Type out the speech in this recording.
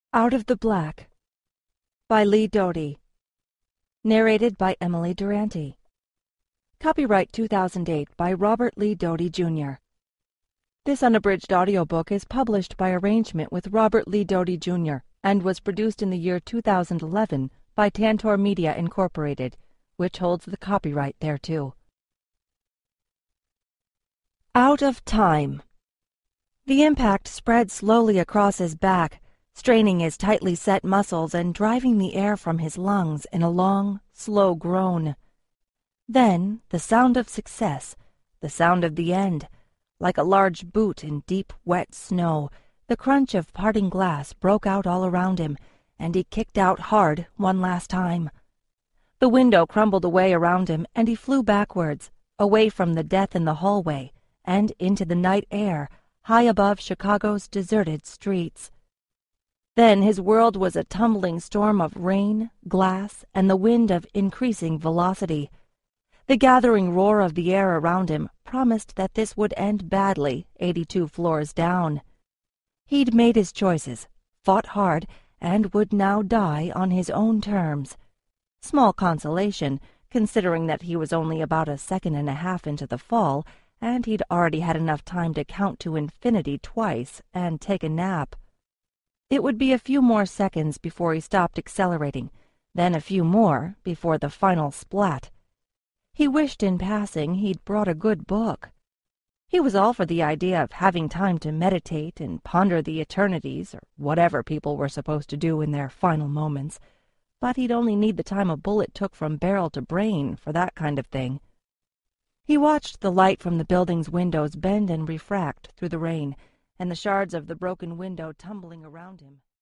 Out of the Black by Lee Doty. Narrated by Emily Durante. Copyright 2008 by Robert Lee Doty, Jr. This unabridged audiobook is published by arrangement with Robert Lee Doty, Jr. and was produced in the year 2011 by Tantor Media, Incorporated, which holds the copyright thereto. Out of Time. The impact spread slowly across his back, straining his tightly set muscles and driving the air from his lungs in a long, slow groan. Then the sound of success, the sound of the end. Like a large boot in deep, wet snow, the crunch of parting glass broke out all around him, and he kicked out hard one last time. The window crumbled away around him, and he flew backwards, away from the death in the hallway, and into the night air, high above Chicago's deserted streets. Then his world was a tumbling storm of rain, glass, and the wind of increasing velocity. The gathering roar of the air around him promised that this would end badly 82 floors down. He'd made his choices, fought hard, and would now die on his own terms. Small consolation, considering that he was only about a second and a half into the fall, and he'd already had enough time to count to infinity twice and take a nap. It would be a few more seconds before he stopped accelerating, then a few more before the final splat. He wished in passing he'd brought a good book. He was all for the idea of having time to meditate and ponder the eternities, or whatever people were supposed to do in their final moments, but he'd only need the time a bullet took from barrel to brain for that kind of thing. He watched the light from the building's windows bend and refract through the rain, and the shards of the broken window tumbling around him.